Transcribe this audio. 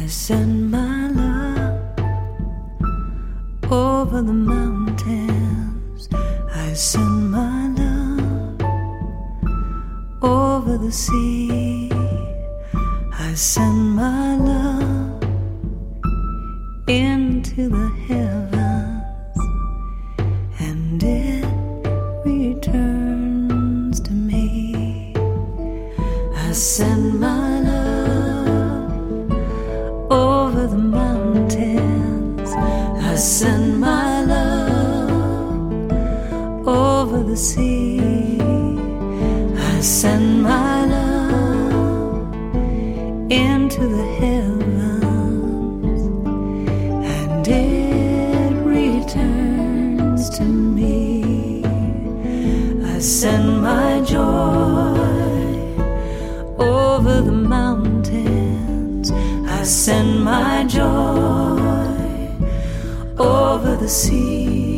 send my love over the mountains. I send my love over the sea. I send my love into the heavens, and it returns to me. I send my love over the mountains. I send my love over the sea. I send my love into the heavens, and it returns to me. I send my joy over the mountains. I send my joy over the sea.